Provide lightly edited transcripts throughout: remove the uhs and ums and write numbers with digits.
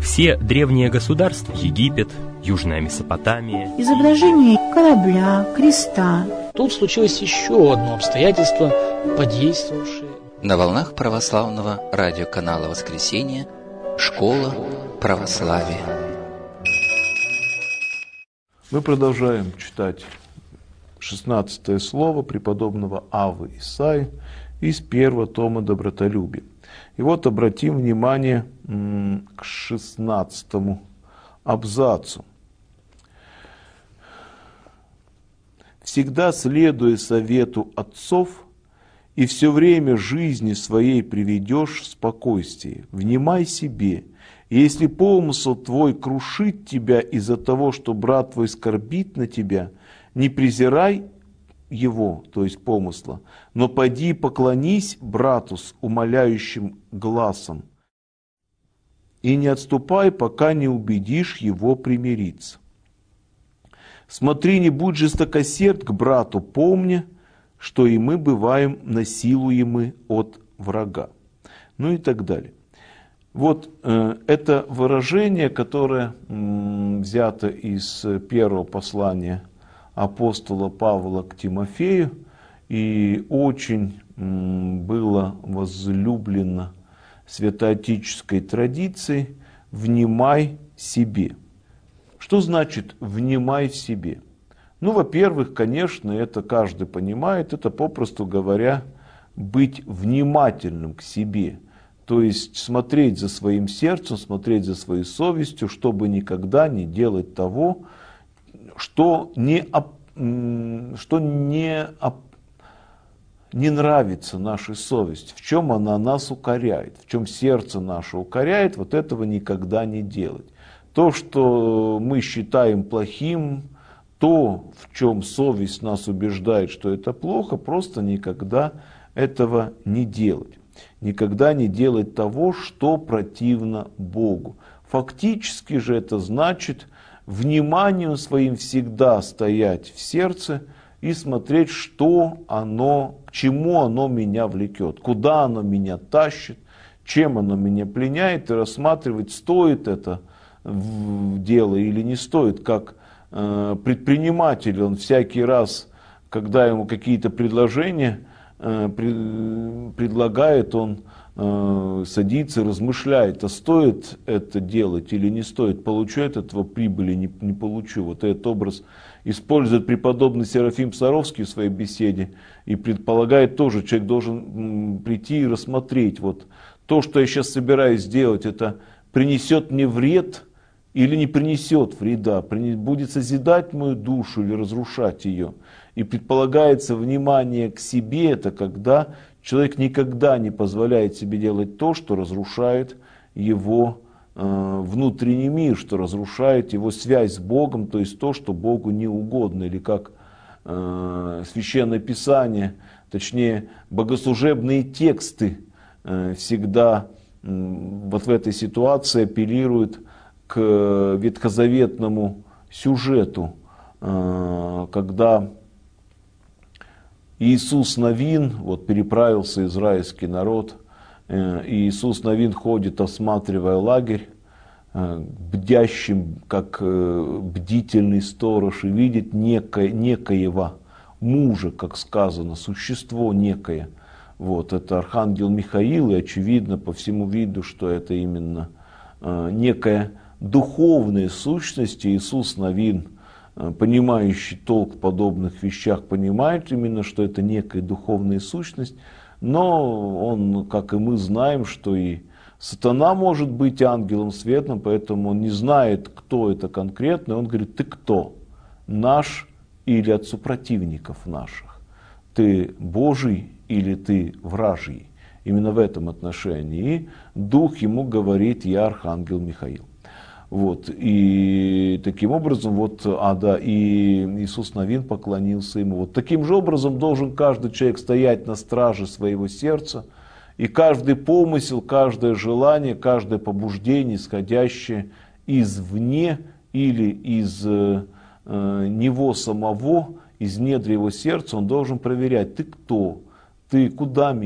Все древние государства, Египет, Южная Месопотамия, изображение корабля, креста. Тут случилось еще одно обстоятельство, подействовавшее. На волнах православного радиоканала «Воскресенье» «Школа православия». Мы продолжаем читать 16 слово преподобного Аввы Исаии из первого тома «Добротолюбие». И вот обратим внимание к 16 абзацу. «Всегда следуя совету отцов, и все время жизни своей приведешь в спокойствие. Внимай себе, и если помысл твой крушит тебя из-за того, что брат твой скорбит на тебя, не презирай его, то есть помысла, но поди поклонись брату с умоляющим гласом, и не отступай, пока не убедишь его примириться. Смотри, не будь жестокосерд к брату, помня, что и мы бываем насилуемы от врага». Ну и так далее. Вот это выражение, которое взято из первого послания апостола Павла к Тимофею и очень было возлюблено святоотеческой традицией «внимай себе». Что значит «внимай себе»? Ну, во-первых, конечно, это каждый понимает, это, попросту говоря, быть внимательным к себе. То есть смотреть за своим сердцем, смотреть за своей совестью, чтобы никогда не делать того, что не нравится нашей совести, в чем она нас укоряет, в чем сердце наше укоряет, вот этого никогда не делать. То, что мы считаем плохим, то, в чем совесть нас убеждает, что это плохо, просто никогда этого не делать. Никогда не делать того, что противно Богу. Фактически же это значит вниманием своим всегда стоять в сердце и смотреть, что оно, к чему оно меня влекет, куда оно меня тащит, чем оно меня пленяет, и рассматривать, стоит это дело или не стоит. Как предприниматель, он всякий раз, когда ему какие-то предложения предлагает, он садится и размышляет, а стоит это делать или не стоит, получу от этого прибыли, не получу. Вот этот образ использует преподобный Серафим Саровский в своей беседе и предполагает тоже, человек должен прийти и рассмотреть, вот то, что я сейчас собираюсь сделать, это принесет мне вред или не принесет вреда, будет созидать мою душу или разрушать ее. И предполагается внимание к себе, это когда человек никогда не позволяет себе делать то, что разрушает его внутренний мир, что разрушает его связь с Богом, то есть то, что Богу не угодно. Или как Священное Писание, точнее богослужебные тексты всегда вот в этой ситуации апеллируют к ветхозаветному сюжету, когда Иисус Навин, вот переправился израильский народ, и Иисус Навин ходит, осматривая лагерь, бдящим, как бдительный сторож, и видит некоего мужа, как сказано, существо некое. Вот, это архангел Михаил, и очевидно по всему виду, что это именно некая духовная сущность. Иисус Навин, понимающий толк в подобных вещах, понимает именно, что это некая духовная сущность, но он, как и мы, знаем, что и сатана может быть ангелом светлым, поэтому он не знает, кто это конкретно, он говорит: ты кто? Наш или от супротивников наших? Ты Божий или ты вражий? Именно в этом отношении. И Дух ему говорит: я архангел Михаил. Вот, и таким образом, вот, и Иисус Навин поклонился ему. Вот таким же образом должен каждый человек стоять на страже своего сердца, и каждый помысел, каждое желание, каждое побуждение, исходящее извне или из него самого, из недр его сердца, он должен проверять: ты кто? Ты куда меня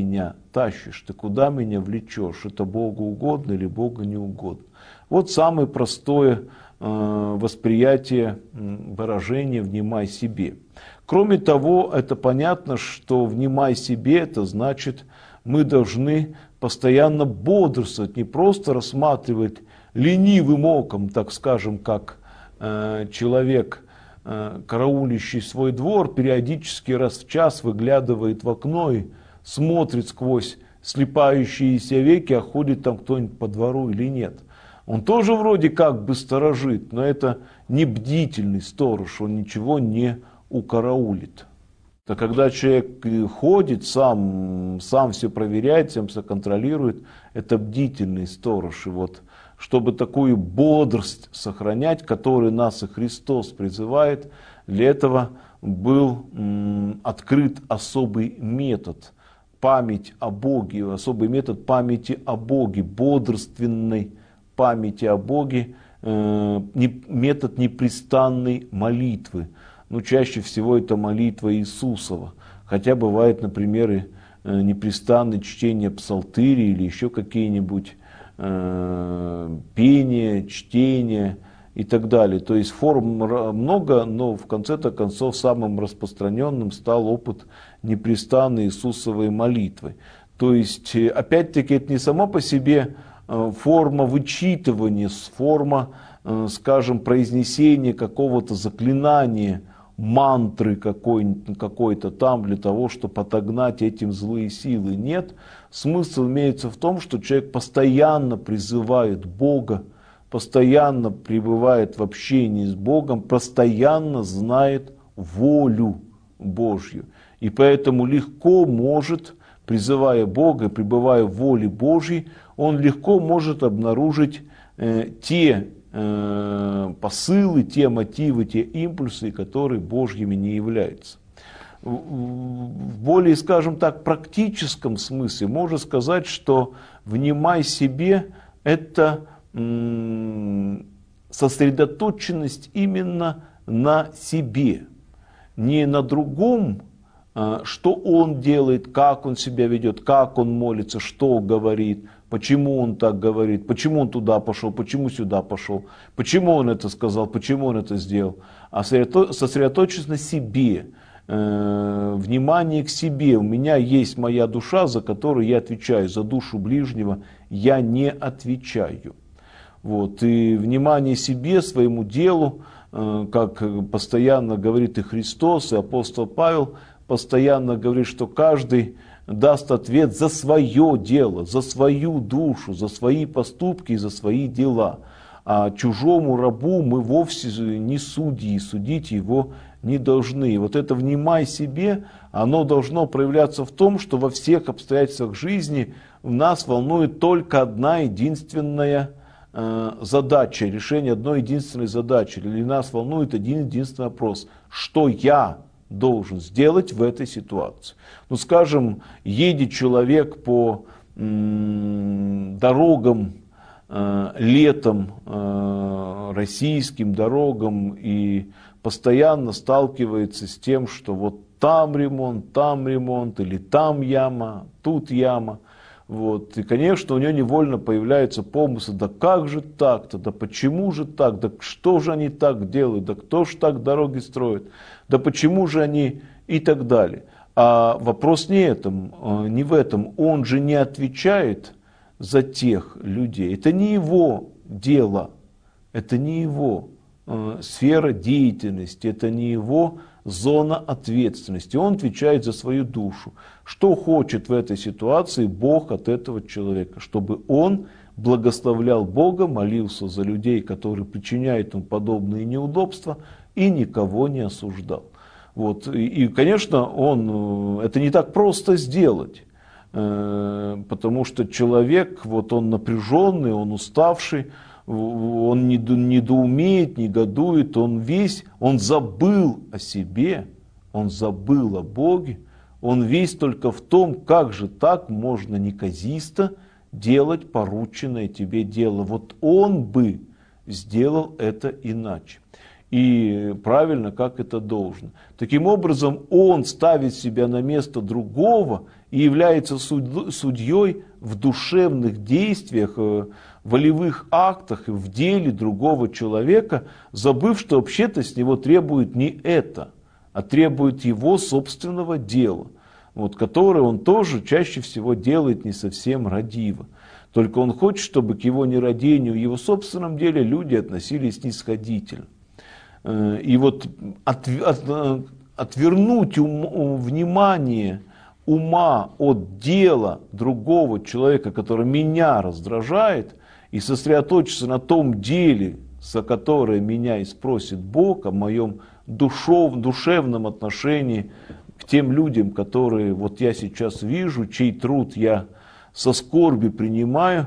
тащишь, ты куда меня влечешь, это Богу угодно или Богу не угодно. Вот самое простое восприятие выражения «внимай себе». Кроме того, это понятно, что «внимай себе» это значит, мы должны постоянно бодрствовать, не просто рассматривать ленивым оком, так скажем, как человек, караулищий свой двор, периодически раз в час выглядывает в окно и смотрит сквозь слипающиеся веки, а ходит там кто-нибудь по двору или нет. Он тоже вроде как бы сторожит, но это не бдительный сторож, он ничего не укараулит. То когда человек ходит, сам все проверяет, сам все контролирует, это бдительный сторож. И вот, чтобы такую бодрость сохранять, которой нас и Христос призывает, для этого был открыт особый метод память о Боге, особый метод памяти о Боге, бодрственной памяти о Боге, метод непрестанной молитвы. Ну, чаще всего это молитва Иисусова. Хотя бывает, например, и непрестанное чтение псалтыри или еще какие-нибудь пение, чтение и так далее. То есть форм много, но в конце-то концов самым распространенным стал опыт непрестанной Иисусовой молитвы. То есть, опять-таки, это не сама по себе форма вычитывания, форма, скажем, произнесения какого-то заклинания, мантры какой-то там для того, чтобы отогнать этим злые силы. Нет, смысл имеется в том, что человек постоянно призывает Бога, постоянно пребывает в общении с Богом, постоянно знает волю Божью. И поэтому легко может, призывая Бога, пребывая в воле Божьей, он легко может обнаружить те посылы, те мотивы, те импульсы, которые Божьими не являются. В более, скажем так, практическом смысле можно сказать, что «внимай себе» – это сосредоточенность именно на себе, не на другом, что он делает, как он себя ведет, как он молится, что говорит, почему он так говорит, почему он туда пошел, почему сюда пошел, почему он это сказал, почему он это сделал. А сосредоточиться на себе, внимание к себе. У меня есть моя душа, за которую я отвечаю, за душу ближнего я не отвечаю. Вот. И внимание себе, своему делу, как постоянно говорит и Христос, и апостол Павел, постоянно говорит, что каждый даст ответ за свое дело, за свою душу, за свои поступки и за свои дела. А чужому рабу мы вовсе не судьи, судить его не должны. И вот это «внимай себе», оно должно проявляться в том, что во всех обстоятельствах жизни нас волнует только одна единственная задача, решение одной единственной задачи. Или нас волнует один единственный вопрос: что я должен сделать в этой ситуации? Ну, скажем, едет человек по дорогам, летом, российским дорогам и постоянно сталкивается с тем, что вот там ремонт, или там яма, тут яма. Вот. И, конечно, у него невольно появляется помысл: да как же так-то, да почему же так, да что же они так делают, да кто же так дороги строит, да почему же они и так далее. А вопрос не в этом, он же не отвечает за тех людей, это не его дело, это не его сфера деятельности, это не его зона ответственности. Он отвечает за свою душу. Что хочет в этой ситуации Бог от этого человека? Чтобы он благословлял Бога, молился за людей, которые причиняют ему подобные неудобства, и никого не осуждал. Вот. И, конечно, это не так просто сделать, потому что человек, вот он напряженный, он уставший, он недоумеет, негодует, он забыл о себе, он забыл о Боге, он весь только в том, как же так можно неказисто делать порученное тебе дело. Вот он бы сделал это иначе. и правильно, как это должно. Таким образом, он ставит себя на место другого и является судьей в душевных действиях, волевых актах и в деле другого человека, забыв, что вообще-то с него требует не это, а требует его собственного дела, вот, которое он тоже чаще всего делает не совсем радиво. Только он хочет, чтобы к его нерадению, его собственном деле люди относились снисходительно. И вот отвернуть внимание ума от дела другого человека, который меня раздражает, и сосредоточиться на том деле, за которое меня и спросит Бог, о моем душевном отношении к тем людям, которые вот я сейчас вижу, чей труд я со скорбью принимаю,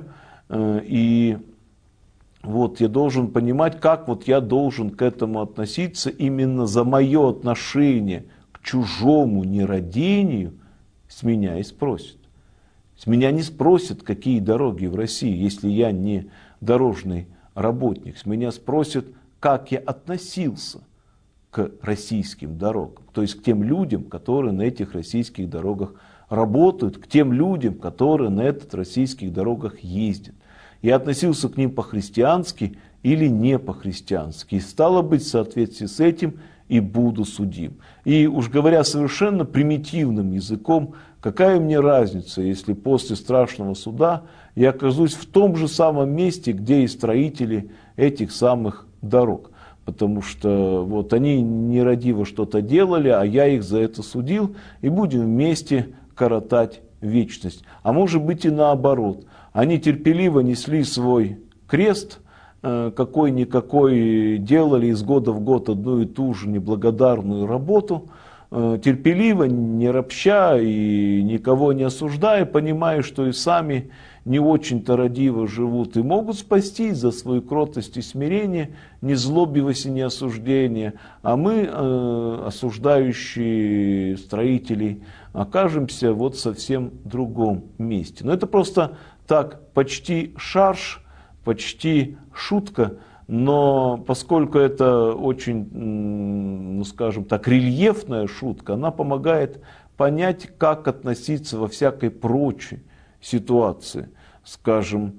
и вот я должен понимать, как вот я должен к этому относиться именно за мое отношение к чужому нерадению, с меня и спросят. С меня не спросят, какие дороги в России, если я не дорожный работник. С меня спросят, как я относился к российским дорогам, то есть к тем людям, которые на этих российских дорогах работают, к тем людям, которые на этих российских дорогах ездят. Я относился к ним по-христиански или не по-христиански. И стало быть, в соответствии с этим и буду судим. И уж говоря совершенно примитивным языком, какая мне разница, если после страшного суда я окажусь в том же самом месте, где и строители этих самых дорог. Потому что вот они нерадиво что-то делали, а я их за это судил, и будем вместе коротать вечность. А может быть и наоборот. Они терпеливо несли свой крест, какой-никакой, делали из года в год одну и ту же неблагодарную работу, терпеливо, не ропща и никого не осуждая, понимая, что и сами не очень-то радиво живут и могут спастись за свою кротость и смирение, не злобивость и не осуждение, а мы, осуждающие строителей, окажемся вот в совсем другом месте. Но это просто так, почти шарж, почти шутка, но поскольку это очень, ну скажем так, рельефная шутка, она помогает понять, как относиться во всякой прочей ситуации. Скажем,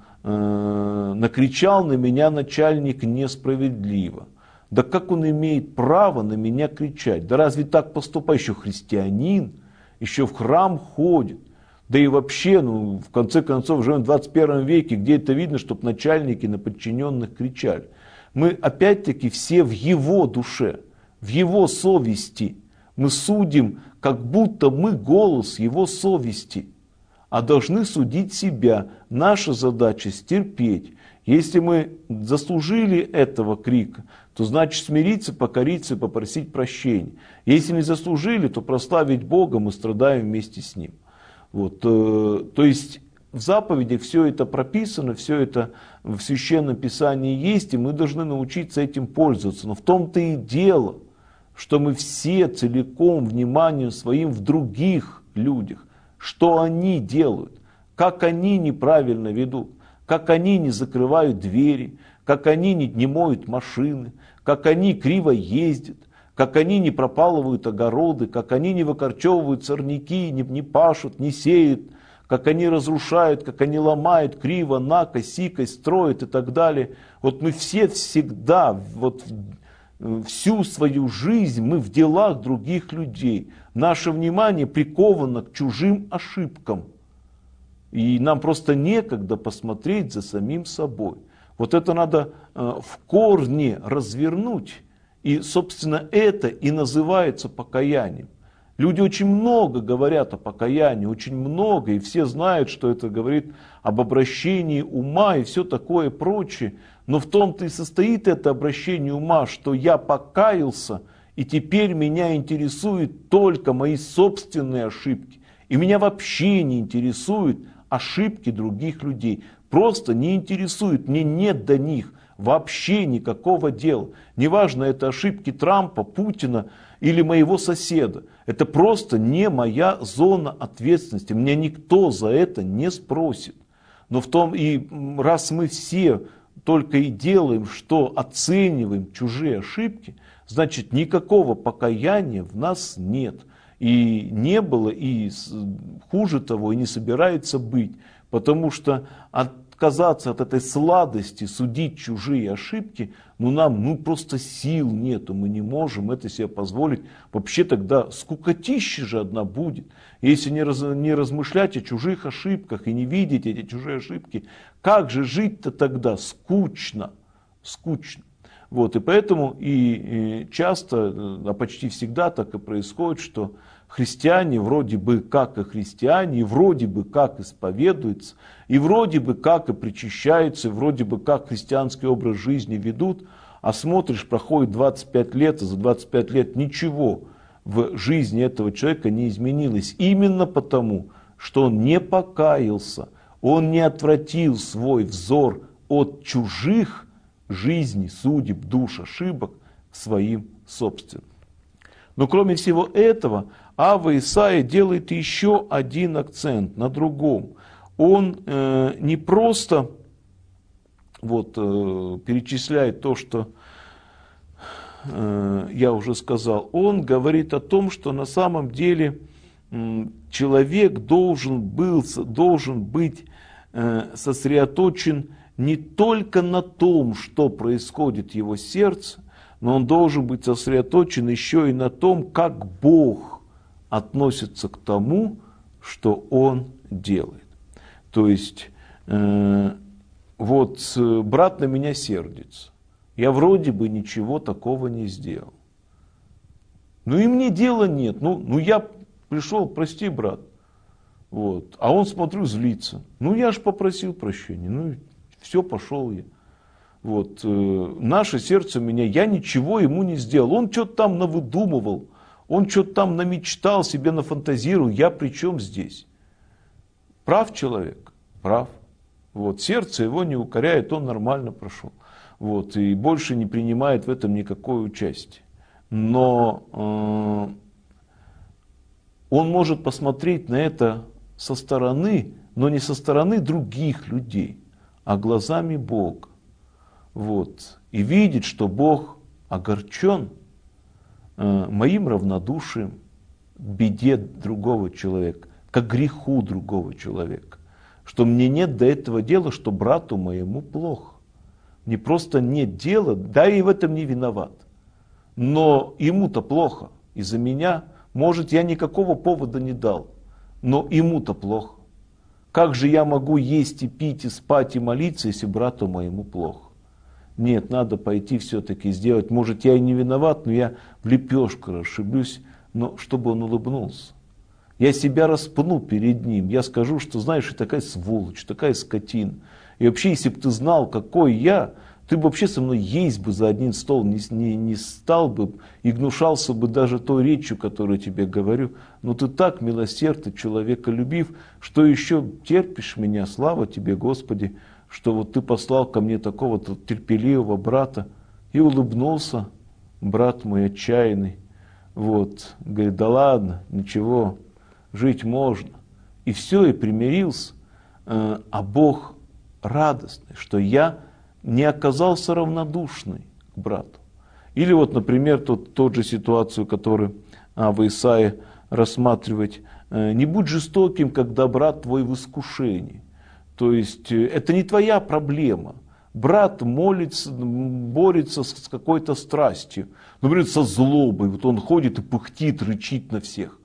накричал на меня начальник несправедливо. Да как он имеет право на меня кричать? Да разве так поступает? Еще христианин, еще в храм ходит. Да и вообще, ну, в конце концов, живем в 21 веке, где это видно, чтобы начальники на подчиненных кричали. Мы опять-таки все в его душе, в его совести. Мы судим, как будто мы голос его совести, а должны судить себя. Наша задача стерпеть. Если мы заслужили этого крика, то значит смириться, покориться и попросить прощения. Если не заслужили, то прославить Бога, мы страдаем вместе с Ним. Вот, то есть в заповедях все это прописано, все это в Священном Писании есть, и мы должны научиться этим пользоваться. Но в том-то и дело, что мы все целиком вниманием своим в других людях, что они делают, как они неправильно ведут, как они не закрывают двери, как они не моют машины, как они криво ездят, как они не пропалывают огороды, как они не выкорчевывают сорняки, не пашут, не сеют, как они разрушают, как они ломают криво, накось, сикость, строят и так далее. Вот мы все всегда, вот всю свою жизнь мы в делах других людей. Наше внимание приковано к чужим ошибкам. И нам просто некогда посмотреть за самим собой. Вот это надо в корне развернуть. И, собственно, это и называется покаянием. Люди очень много говорят о покаянии, очень много, и все знают, что это говорит об обращении ума и все такое прочее. Но в том-то и состоит это обращение ума, что я покаялся, и теперь меня интересуют только мои собственные ошибки. И меня вообще не интересуют ошибки других людей. Просто не интересует, мне нет до них вообще никакого дела. Неважно, это ошибки Трампа, Путина или моего соседа. Это просто не моя зона ответственности. Меня никто за это не спросит. Но в том и раз мы все только и делаем, что оцениваем чужие ошибки, значит, никакого покаяния в нас нет. И не было, и хуже того, и не собирается быть. Потому что отказаться от этой сладости, судить чужие ошибки, нам просто сил нету, мы не можем это себе позволить. Вообще тогда скукотища же одна будет. Если не размышлять о чужих ошибках и не видеть эти чужие ошибки, как же жить-то тогда? Скучно. И поэтому и часто, а почти всегда так и происходит, что христиане вроде бы как и христиане, и вроде бы как исповедуются, и вроде бы как и причащаются, и вроде бы как христианский образ жизни ведут, а смотришь, проходит 25 лет, и за 25 лет ничего в жизни этого человека не изменилось. Именно потому, что он не покаялся, он не отвратил свой взор от чужих жизней, судеб, душ, ошибок к своим собственным. Но кроме всего этого, Авва Исаия делает еще один акцент на другом. Он не просто перечисляет то, что я уже сказал, он говорит о том, что на самом деле человек должен быть сосредоточен не только на том, что происходит в его сердце, но он должен быть сосредоточен еще и на том, как Бог относится к тому, что он делает. То есть, брат на меня сердится. Я вроде бы ничего такого не сделал. И мне дела нет. Я пришел, прости, брат. А он, смотрю, злится. Я же попросил прощения. Все, пошел я. Наше сердце у меня, я ничего ему не сделал. Он что-то там навыдумывал. Он что-то там намечтал, себе нафантазировал. Я при чем здесь? Прав человек? Прав. Сердце его не укоряет, он нормально прошел. И больше не принимает в этом никакое участие. Но он может посмотреть на это со стороны, но не со стороны других людей, а глазами Бога. И видеть, что Бог огорчен моим равнодушием к беде другого человека, к греху другого человека. Что мне нет до этого дела, что брату моему плохо. Мне просто нет дела, да и в этом не виноват. Но ему-то плохо. Из-за меня, может, я никакого повода не дал, но ему-то плохо. Как же я могу есть и пить, и спать, и молиться, если брату моему плохо? Нет, надо пойти все-таки сделать. Может, я и не виноват, но я в лепешку расшиблюсь, но чтобы он улыбнулся. Я себя распну перед ним. Я скажу, что, знаешь, ты такая сволочь, такая скотина. И вообще, если бы ты знал, какой я, ты бы вообще со мной есть бы за один стол не стал бы и гнушался бы даже той речью, которую я тебе говорю. Но ты так милосердный, человеколюбив, что еще терпишь меня, слава тебе, Господи, что ты послал ко мне такого-то терпеливого брата. И улыбнулся брат мой отчаянный. Говорит, да ладно, ничего, жить можно. И все, и примирился. А Бог радостный, что я не оказался равнодушный к брату. Или например, тот же ситуацию, которую Авва Исаия рассматривает. Не будь жестоким, когда брат твой в искушении. То есть это не твоя проблема. Брат молится, борется с какой-то страстью. Например, со злобой. Он ходит и пыхтит, рычит на всех.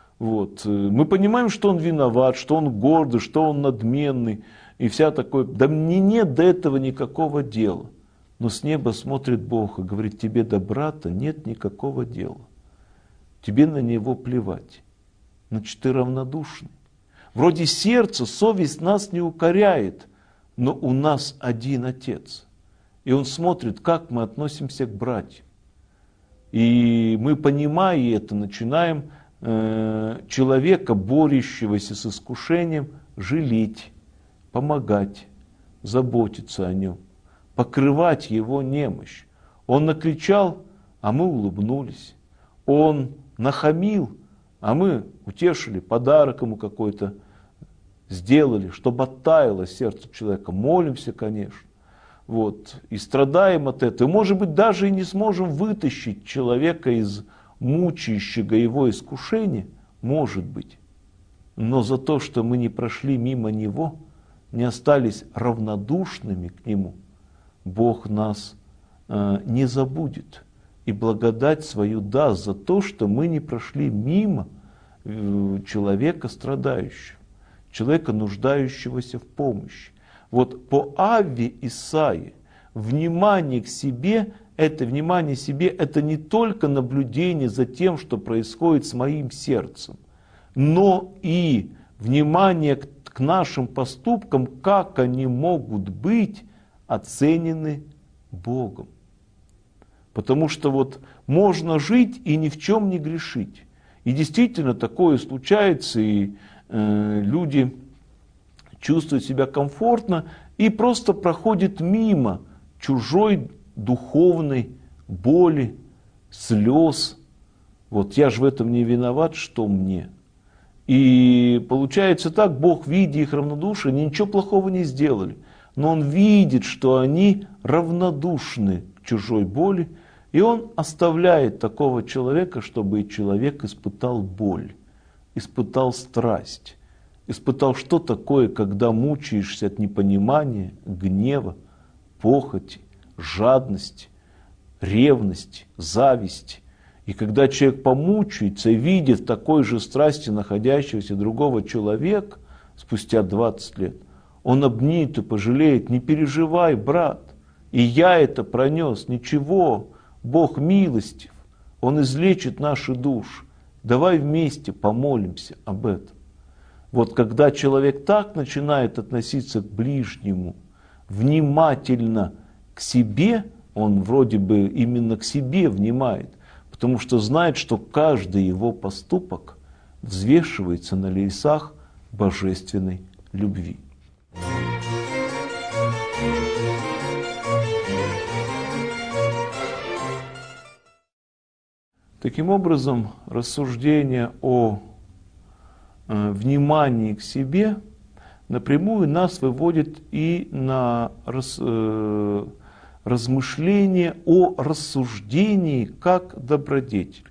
Мы понимаем, что он виноват, что он гордый, что он надменный. И вся такое. Да мне нет до этого никакого дела. Но с неба смотрит Бог и говорит, тебе до брата нет никакого дела. Тебе на него плевать. Значит, ты равнодушный. Вроде сердце, совесть нас не укоряет, но у нас один Отец. И Он смотрит, как мы относимся к братьям. И мы, понимая это, начинаем человека, борющегося с искушением, жалеть, помогать, заботиться о нем, покрывать его немощь. Он накричал, а мы улыбнулись. Он нахамил, а мы утешили, подарок ему какой-то сделали, чтобы оттаяло сердце человека. Молимся, конечно. вот, и страдаем от этого. И, может быть, даже и не сможем вытащить человека из мучающего его искушения, может быть. Но за то, что мы не прошли мимо него, не остались равнодушными к нему, Бог нас не забудет и благодать свою даст за то, что мы не прошли мимо человека страдающего, человека, нуждающегося в помощи. Вот по Авве Исаии внимание к себе, это не только наблюдение за тем, что происходит с моим сердцем, но и внимание к нашим поступкам, как они могут быть оценены Богом. Потому что вот можно жить и ни в чем не грешить. И действительно такое случается, и люди чувствуют себя комфортно и просто проходят мимо чужой духовной боли, слез. Вот я же в этом не виноват, что мне? И получается так, Бог, видя их равнодушие, они ничего плохого не сделали. Но Он видит, что они равнодушны к чужой боли, и Он оставляет такого человека, чтобы человек испытал боль, испытал страсть, испытал, что такое, когда мучаешься от непонимания, гнева, похоти, жадности, ревности, зависти. И когда человек помучается и видит в такой же страсти находящегося другого человека спустя 20 лет, он обнимет и пожалеет: не переживай, брат, и я это пронес, ничего, Бог милостив, Он излечит наши души, давай вместе помолимся об этом. Вот когда человек так начинает относиться к ближнему, внимательно к себе, он вроде бы именно к себе внимает, потому что знает, что каждый его поступок взвешивается на весах божественной любви. Таким образом, рассуждение о внимании к себе напрямую нас выводит и на размышление о рассуждении как добродетель,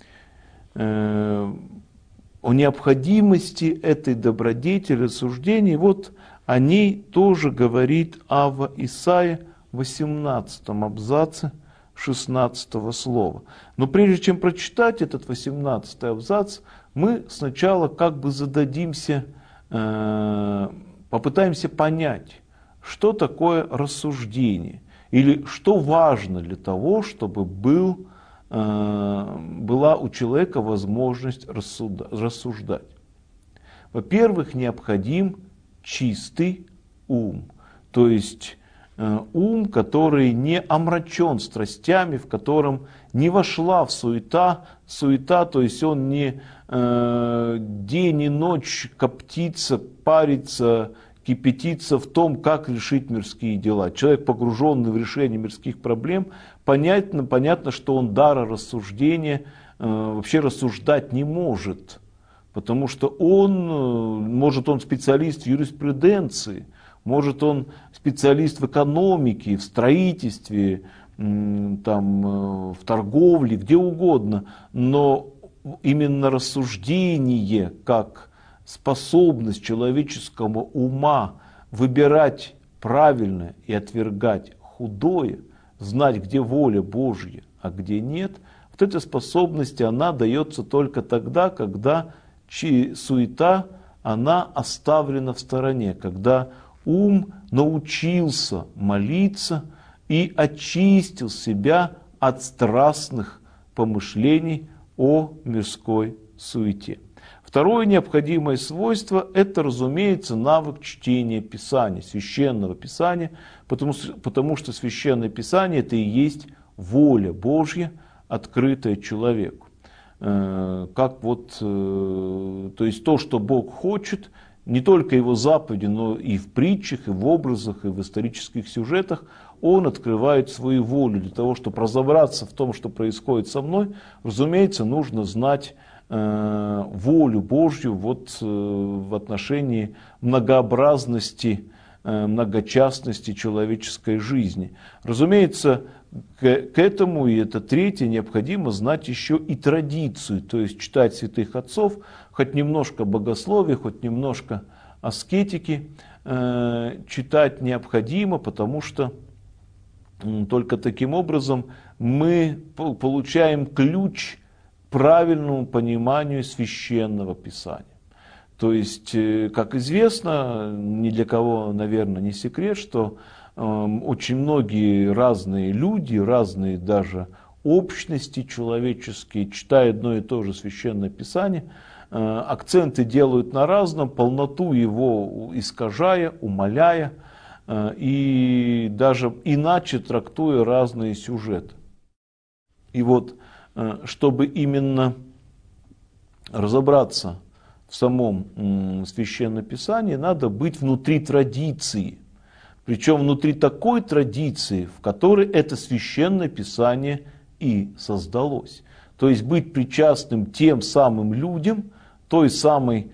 о необходимости этой добродетели, рассуждений. Вот о ней тоже говорит Авва Исаия в 18 абзаце 16 слова. Но прежде чем прочитать этот 18 абзац, мы сначала как бы зададимся, попытаемся понять, что такое рассуждение, или что важно для того, чтобы была у человека возможность рассуждать. Во-первых, необходим чистый ум, то есть ум, который не омрачен страстями, в котором не вошла в суета, то есть он не день и ночь коптится, парится, кипятится в том, как решить мирские дела. Человек, погруженный в решение мирских проблем, понятно, что он дара рассуждения вообще рассуждать не может, потому что он специалист в юриспруденции, может он специалист в экономике, в строительстве, в торговле, где угодно, но именно рассуждение как способность человеческого ума выбирать правильное и отвергать худое, знать, где воля Божья, а где нет, вот эта способность, она дается только тогда, когда суета, она оставлена в стороне, когда ум научился молиться и очистил себя от страстных помышлений о мирской суете. Второе необходимое свойство – это, разумеется, навык чтения Писания, Священного Писания, потому что Священное Писание – это и есть воля Божья, открытая человеку. То есть то, что Бог хочет, не только Его заповеди, но и в притчах, и в образах, и в исторических сюжетах, Он открывает свою волю. Для того, чтобы разобраться в том, что происходит со мной, разумеется, нужно знать волю Божью в отношении многообразности многочастности человеческой жизни. Разумеется, к этому, и это третье, необходимо знать еще и традицию, то есть читать святых отцов, хоть немножко богословия, хоть немножко аскетики читать необходимо, потому что только таким образом мы получаем ключ к правильному пониманию священного писания. То есть, как известно, ни для кого, наверное, не секрет, что очень многие разные люди, разные даже общности человеческие, читая одно и то же священное писание, акценты делают на разном, полноту его искажая, умаляя и даже иначе трактуя разные сюжеты. И вот, чтобы именно разобраться в самом священном писании, надо быть внутри традиции. Причем внутри такой традиции, в которой это священное писание и создалось. То есть быть причастным тем самым людям, той самой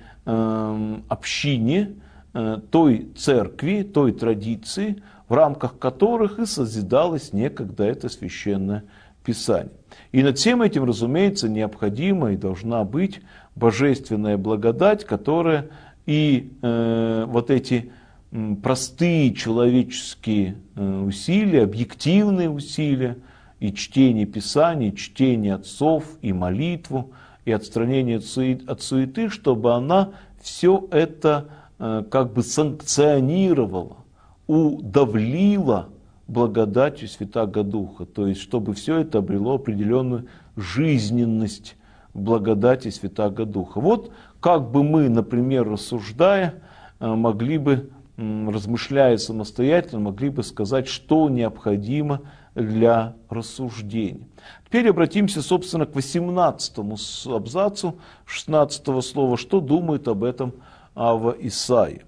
общине, той церкви, той традиции, в рамках которых и созидалось некогда это священное писание. И над всем этим, разумеется, необходима и должна быть божественная благодать, которая и вот эти простые человеческие усилия, объективные усилия, и чтение Писаний, и чтение отцов, и молитву, и отстранение от суеты, чтобы она все это как бы санкционировала, удавлила благодатью Святаго Духа. То есть, чтобы все это обрело определенную жизненность благодати Святаго Духа. Вот как бы мы, например, рассуждая, могли бы, размышляя самостоятельно, могли бы сказать, что необходимо для рассуждения. Теперь обратимся, собственно, к 18-му абзацу 16-го слова, что думает об этом Авва Исаия.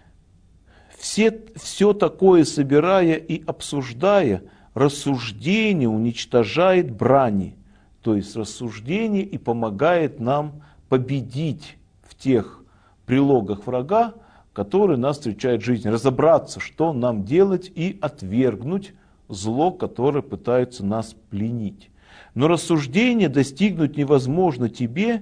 Все такое собирая и обсуждая, рассуждение уничтожает брани, то есть рассуждение и помогает нам победить в тех прилогах врага, которые нас встречают в жизни, разобраться, что нам делать и отвергнуть зло, которое пытается нас пленить. Но рассуждение достигнуть невозможно тебе,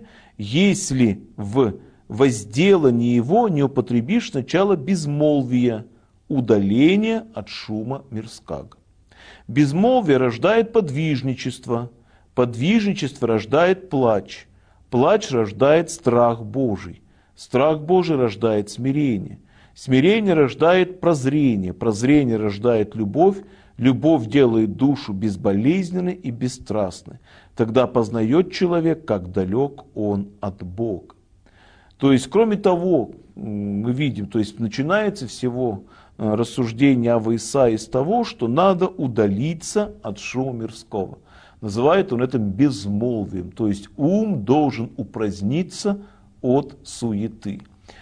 если в возделании его не употребишь сначала безмолвия, удаления от шума мирского. Безмолвие рождает подвижничество, подвижничество рождает плач, плач рождает страх Божий, страх Божий рождает смирение, смирение рождает прозрение, прозрение рождает любовь, любовь делает душу безболезненной и бесстрастной. Тогда познает человек, как далек он от Бога. То есть, кроме того, мы видим, то есть начинается всего рассуждение Аввы Исаии с того, что надо удалиться от шума мирского. Называет он это безмолвием, то есть ум должен упраздниться от суеты.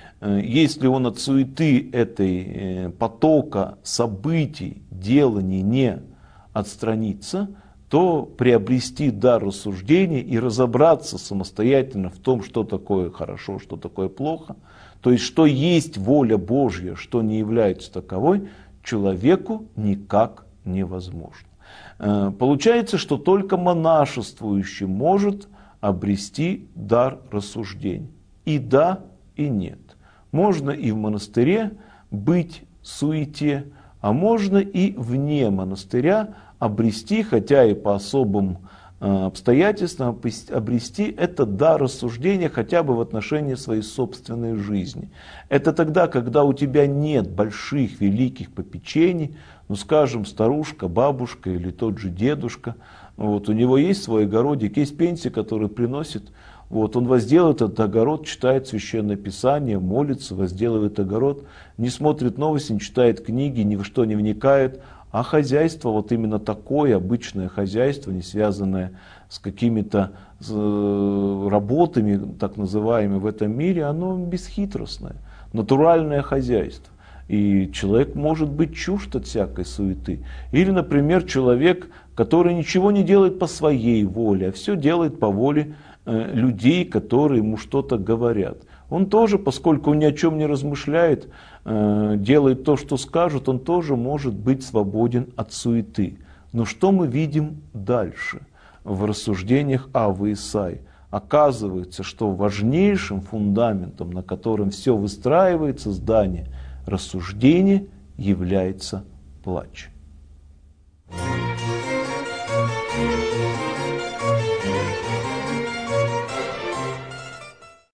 Если он от суеты этой потока событий, деланий не отстранится, то приобрести дар рассуждения и разобраться самостоятельно в том, что такое хорошо, что такое плохо, то есть что есть воля Божья, что не является таковой, человеку никак невозможно. Получается, что только монашествующий может обрести дар рассуждения. И да, и нет. Можно и в монастыре быть в суете, а можно и вне монастыря обрести, хотя и по особым обстоятельствам, обрести этот дар рассуждения хотя бы в отношении своей собственной жизни. Это тогда, когда у тебя нет больших, великих попечений, ну скажем, старушка, бабушка или тот же дедушка, вот, у него есть свой огородик, есть пенсия, которую приносит. Вот, он возделывает этот огород, читает Священное Писание, молится, возделывает огород, не смотрит новости, не читает книги, ни во что не вникает. А хозяйство, вот именно такое обычное хозяйство, не связанное с какими-то работами, так называемыми в этом мире, оно бесхитростное, натуральное хозяйство. И человек может быть чужд от всякой суеты. Или, например, человек, который ничего не делает по своей воле, а все делает по воле людей, которые ему что-то говорят. Он тоже, поскольку он ни о чем не размышляет, делает то, что скажут, он тоже может быть свободен от суеты. Но что мы видим дальше в рассуждениях Аввы и Исаии? Оказывается, что важнейшим фундаментом, на котором все выстраивается здание рассуждения, является плач.